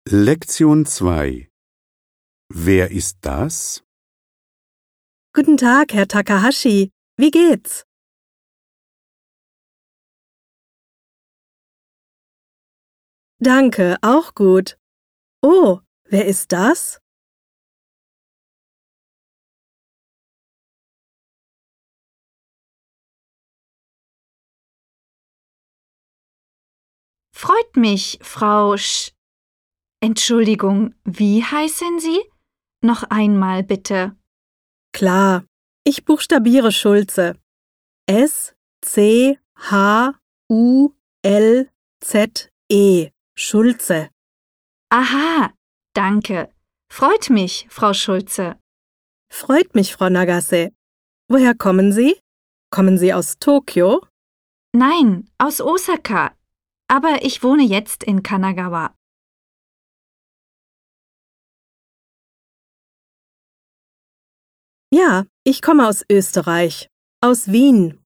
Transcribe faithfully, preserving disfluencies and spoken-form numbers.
Lektion zwei. Wer ist das? Guten Tag, Herr Takahashi. Wie geht's? Danke, auch gut. Oh, wer ist das? Freut mich, Frau Sch... Entschuldigung, wie heißen Sie? Noch einmal bitte. Klar, ich buchstabiere Schulze. S C H U L Z E. Schulze. Aha, danke. Freut mich, Frau Schulze. Freut mich, Frau Nagase. Woher kommen Sie? Kommen Sie aus Tokio? Nein, aus Osaka. Aber ich wohne jetzt in Kanagawa. Ja, ich komme aus Österreich, aus Wien.